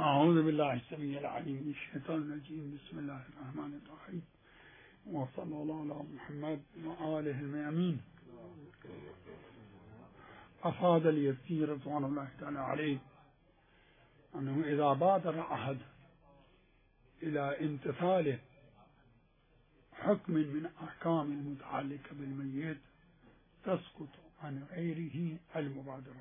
أعوذ بالله السميع العليم من الشيطان الرجيم. بسم الله الرحمن الرحيم، وصلى الله على محمد وآله الميامين. أفاد اليسير رضوان الله تعالى عليه أنه إذا بادر أحد إلى امتثال حكم من أحكام المتعلقة بالميت تسقط عن غيره المبادرة.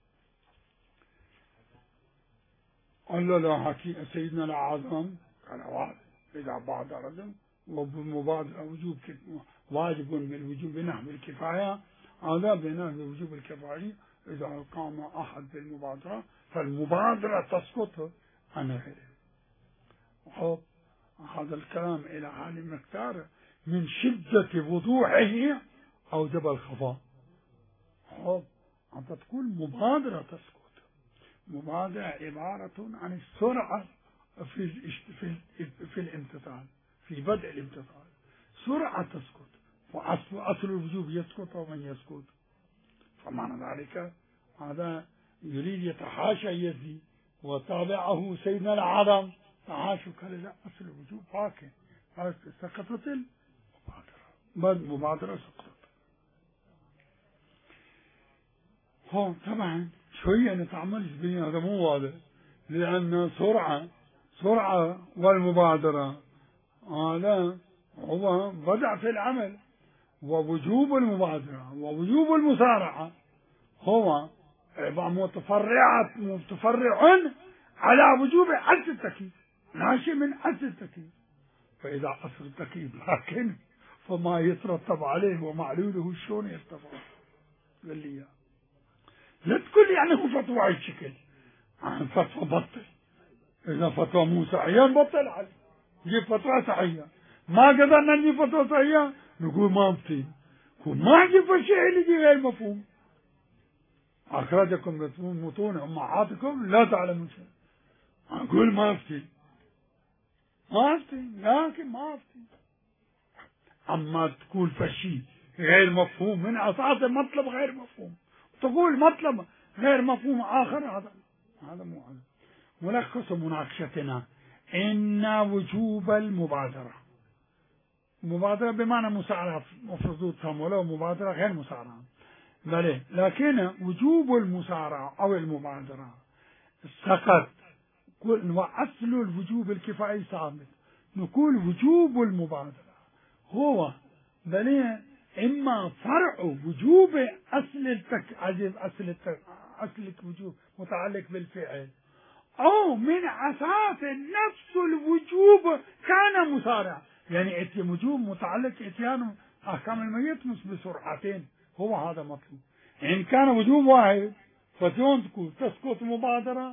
قال له سيدنا الأعظم قال إذا بادر وبمبادرة واجب بالوجوب بنحو الكفاية، هذا بنحو الوجوب الكفائي. إذا قام أحد بالمبادرة فالمبادرة تسقط عن غيره. هذا الكلام إلى حال مقدار من شدة وضوحه أوجب الخفاء. أنت تقول مبادرة تسقط. مبادرة عبارة عن السرعة في الامتثال، في بدء الامتثال سرعة تسقط، وأصل الوجوب يسقط ومن يسقط. فمعنى ذلك هذا يريد يتحاشى يزيد وتابعه سيدنا العظم تحاشى قال أصل الوجوب باقي، سقطت المبادرة سقطت. طبعا شوية نتعمل بين هذا مو واضح، لأن سرعة والمبادرة هذا هو بدع في العمل، ووجوب المبادرة ووجوب المسارعة هو متفرع على وجوب عجز التكليف، ناشئ من عجز التكليف. فإذا أصل التكليف لكن فما يترتب عليه ومعلوله شلون يرتفع. قال لي لا تقول يعني هو فتوى على الشكل، فتوى بطل. إذا فتوى مو صحيحة نبطل عليه، نجيب فتوى صحيحة. ما قدرنا نجيب فتوى صحيحة نقول ما مفتين، ما نجيب الشيء اللي يجي غير مفهوم. أخرجكم من بطون أمهاتكم لا تعلمون شيء. أقول ما مفتين لكن ما مفتين. أما تقول فشي غير مفهوم من أساس المطلب غير مفهوم، تقول مطلب غير مفهوم آخر، هذا مو هذا. ملخص مناقشتنا إن وجوب المبادرة بمعنى مسارعة، مفروض تفهم، ولو مبادرة غير مسارعة بل، لكن وجوب المسارعة أو المبادرة سقط. وأصل الوجوب الكفائي ثابت. نقول وجوب المبادرة هو بل إما فرع وجوب أصل الوجوب متعلق بالفعل، أو من أساس نفس الوجوب كان مسارع، يعني وجوب متعلق اتيان أحكام الميت بسرعتين. هو هذا مطلوب. إن كان وجوب واحد تسقط مبادرة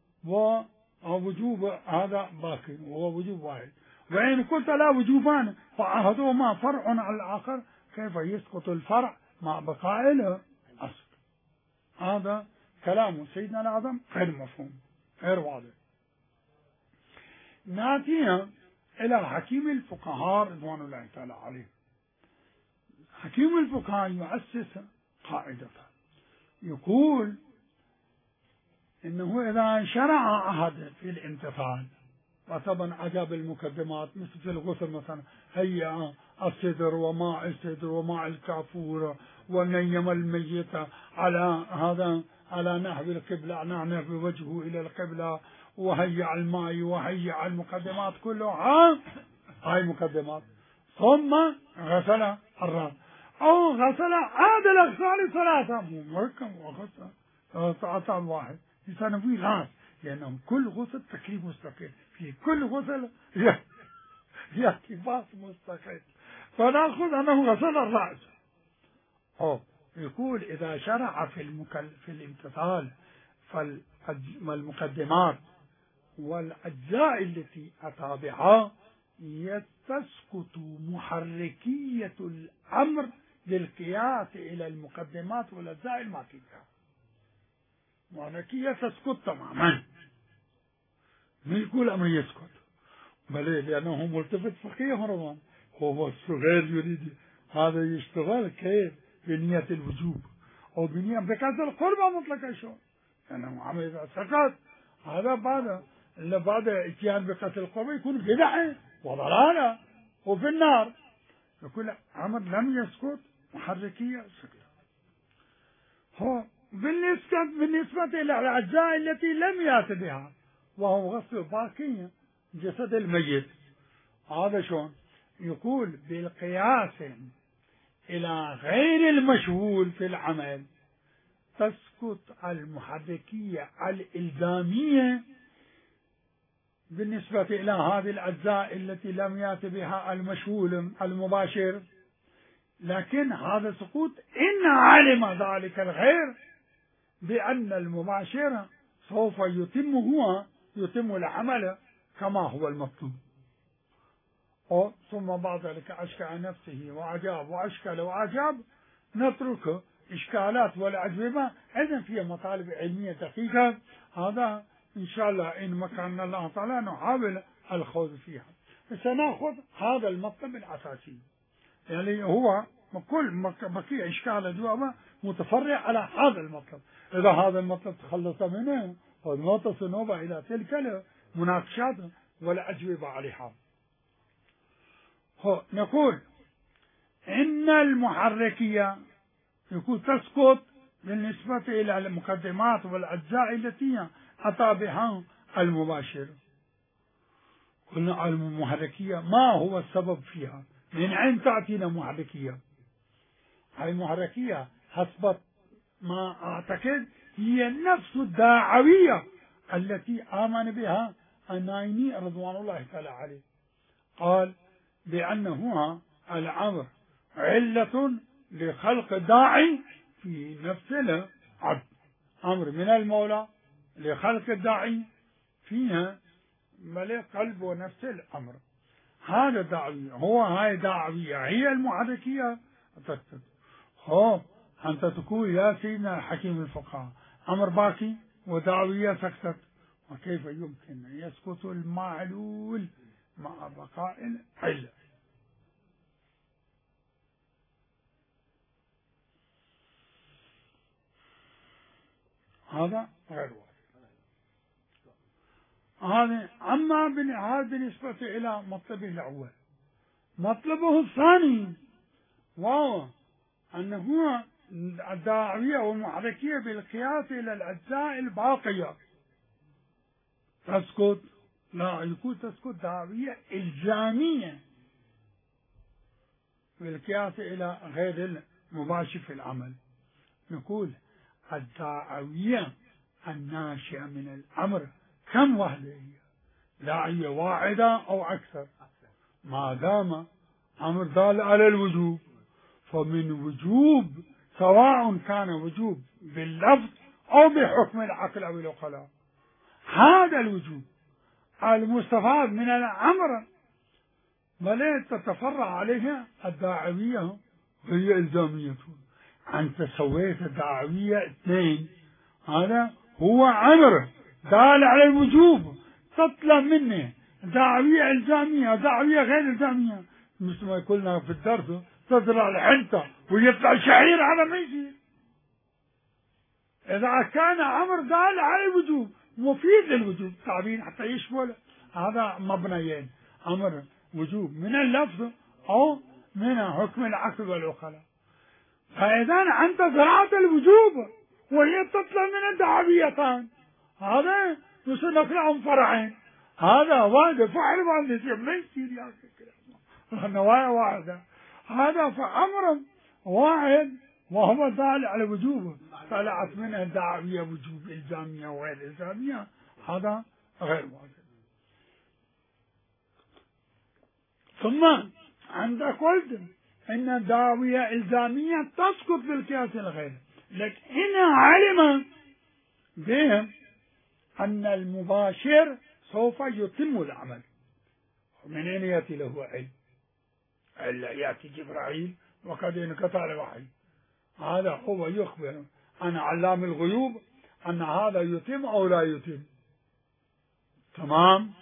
ووجوب هذا باقي وهو وجوب واحد. وإن قلت لا وجوبان فأحدهما فرع على الآخر، كيف يسقط الفرع مع بقاء الأصل؟ هذا كلام سيدنا الأعظم غير مفهوم غير واضح. ناتينا إلى حكيم الفقهاء رضوان الله تعالى عليه. حكيم الفقهاء يؤسس قاعدة يقول إنه إذا شرع أحد في الامتثال، وطبعا عجب المقدمات مثل في الغسل مثلا هيا السدر وماء السدر وماء الكافور ونيم الميت على هذا على نحو القبلة، نحو وجهه إلى القبلة، وهيا الماء وهيا المقدمات كلها هاي مقدمات. ثم غسل الرأس أو غسل عاد الأغسال ثلاثة مركب وغسل تعطى واحد يسنوي الراس، لأنهم كل غسل تكليف مستقل، في كل غسل يكتفاس مستقل. فنأخذ أنه غسل الرأس. يقول إذا شرع في الامتثال فالمقدمات والأجزاء التي أتابعها تسقط محركية الأمر للقياس إلى المقدمات والأجزاء الماتية. محركية تسقط تماما، ما يقول أمر يسقط بل لأنه ملتفت فقيه رضوان. هو الصغير يريد هذا يشتغل كيف بنية الوجوب أو بنية بكثرة القربة مطلقة شو، لأنه عمل إذا سقط هذا بعد إلا بعد اتيان بقتل القوم يكون بدعة وضلالة وفي النار. يقول عمر لم يسكت، محركية سكت. هو بالنسبة إلى الأجزاء التي لم يأت بها، وهو غسل باقي جسد الميت، هذا شلون؟ يقول بالقياس إلى غير المشغول في العمل تسقط المحركية الإلزامية بالنسبة إلى هذه الأجزاء التي لم يأت بها المشغول المباشر، لكن هذا سقوط إن علم ذلك الغير بأن المباشر سوف يتم العمل كما هو المطلوب. ثم بعد ذلك أشكى نفسه وأجاب وأشكل وأجاب، نترك إشكالات والأجوبة إذا فيها مطالب علمية دقيقة، هذا إن شاء الله إن مكننا الله تعالى نحاول الخوض فيها. سنأخذ هذا المطلب الأساسي، يعني هو كل بقي إشكال أجوبة متفرع على هذا المطلب. إذا هذا المطلب تخلص منه فنوصل نوبة إلى تلك المناقشات والأجوبة عليها. نقول إن المحركية يكون تسقط بالنسبة إلى المقدمات والأجزاء التي أتى بها المباشر. قلنا المحركية ما هو السبب فيها؟ من أين تأتينا محركية؟ هذه المحركية حسب ما أعتقد هي نفس الداعوية التي آمن بها النايني رضوان الله تعالى عليه، قال بأنه الأمر علة لخلق الداعي في نفس العبد، أمر من المولى لخلق الداعي فيها ملء قلب ونفس الأمر. هذا داعوية، هاي داعوية هي المحركية. أنت تقول يا سيدنا حكيم الفقهاء أمر باقي وداعوية سكتت، وكيف يمكن أن يسكت المعلول مع بقاء العلة؟ هذا غير واضح. أما بالنسبة إلى مطلبه الأول، مطلبه الثاني وهو أنه الداعوية والمحركية بالقياس إلى الأجزاء الباقية تسقط. لا، يكون تسقط داعوية إلزامية بالقياس إلى غير المباشر في العمل. نقول الداعوية الناشئة من الأمر كم وحدة هي؟ داعية واحدة أو أكثر؟ ما دام أمر دال على الوجوب فمن وجوب، سواء كان وجوب باللفظ أو بحكم العقل أو العقلاء، هذا الوجوب المستفاد من الأمر بل تتفرع عليها الداعوية وهي إلزامية. أنت سويت الداعوية اثنين، هذا هو أمر دال على الوجوب، تطلب منه داعوية إلزامية داعوية غير إلزامية، مثل ما قلنا في الدرس تزرع الحنطة ويطلع شعير، هذا ما يصير. إذا كان أمر دال على الوجوب مفيد للوجوب تعبين حتى يشمل هذا مبنيين، أمر وجوب من اللفظ أو من حكم العقل والعقلاء. فإذا أنت زرعت الوجوب وهي تطلع من الدعويتان، هذا مثل نقلهم فرعين، هذا واحد فعل واحد يصير، ما يصير يا أخي، النوايا واحدة، هذا فأمر واحد وهو دال على وجوبه، طلعت منه دعوية وجوب إلزامية وغير إلزامية، هذا غير واضح. ثم عندك قلت إن الدعوية إلزامية تسقط بالقياس الغير، لكن هنا علم بهم أن المباشر سوف يتم العمل. من أين يأتي له علم؟ إلا يأتي جبرائيل وقد انقطع الوحي، هذا هو يخبر عن علام الغيوب أن هذا يتم أو لا يتم. تمام؟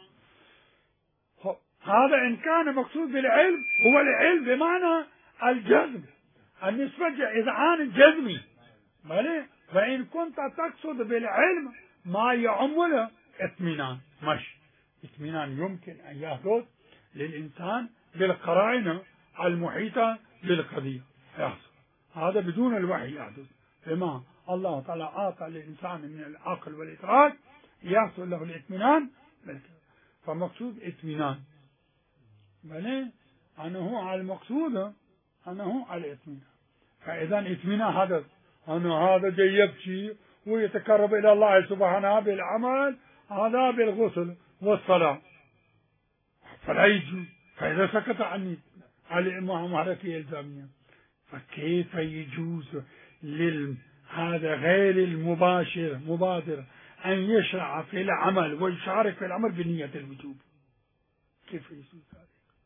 هذا إن كان مقصود بالعلم هو العلم بمعنى الجزم، النسبة إذعان جزمي، فإن كنت تقصد بالعلم ما يعم اطمئنان مش اطمئنان يمكن أن يحدث للإنسان بالقرائن المحيطة بالقضية يحصل هذا بدون الوحي يحدث بما الله تعالى أعطى للإنسان من العقل والإدراك يحصل له الاطمئنان فمقصود اطمئنان بل أنه على المقصود أنه على الاطمئنان فإذا اطمئنان حدث أن هذا جاي يبكي ويتقرب إلى الله سبحانه بالعمل هذا بالغسل والصلاة فلا يجوز فإذا سكت عن المعركة الإلزامية فكيف يجوز هذا غير المباشر مبادر أن يشرع في العمل ويشارك في العمل بنية الوجوب كيف يجوز ذلك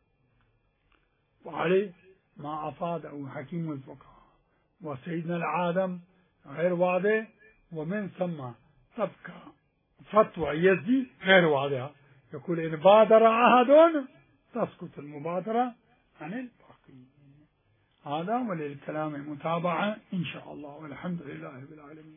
وعليه ما أفاده حكيم الفقهاء وسيدنا العالم غير واضح ومن ثم تبقى فتوى يزدي غير واضحة يقول إن بادر أحد تسقط المبادرة عن الباقي هذا وللكلام متابعة إن شاء الله والحمد لله رب العالمين.